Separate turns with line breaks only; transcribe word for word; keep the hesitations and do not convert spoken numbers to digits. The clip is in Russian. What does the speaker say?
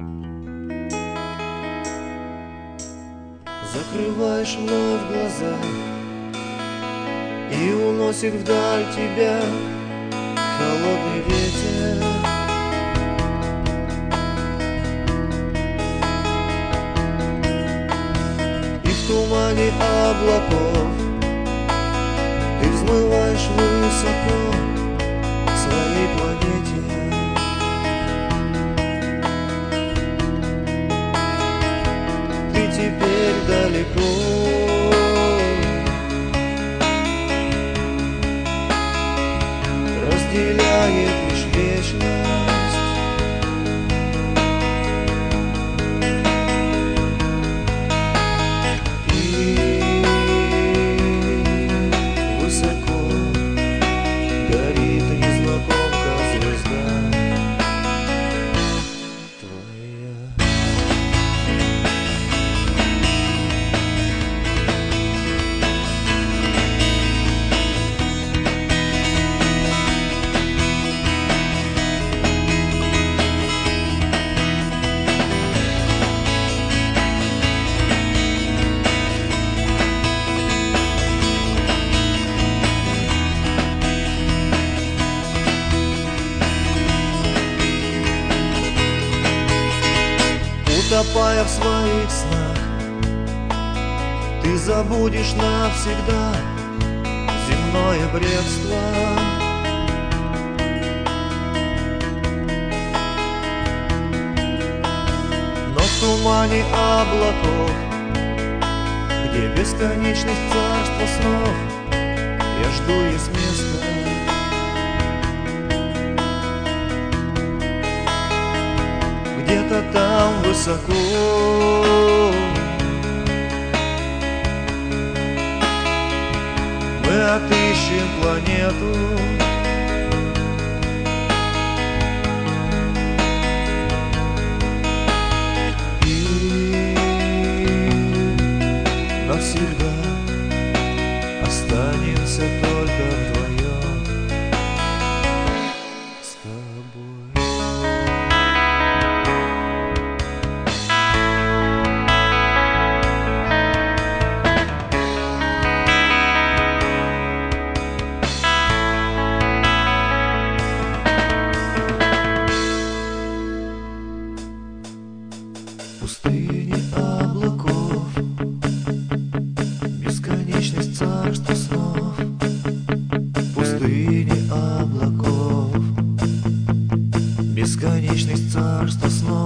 Закрываешь вновь глаза, и уносит вдаль тебя холодный ветер. И в тумане облаков ты взмываешь высоко к своей планете. Ты теперь далеко, разделяет лишь вечность. И высоко горит незнакомка звезда твоя. Утопая в своих снах, ты забудешь навсегда земное бредство. Но в тумане облаков, где бесконечность царства снов, я жду есть место. Где-то там высоко мы отыщем планету. И навсегда останемся только вдвоем с тобой. Пустыни облаков, бесконечность царства снов. Пустыни облаков, бесконечность царства снов.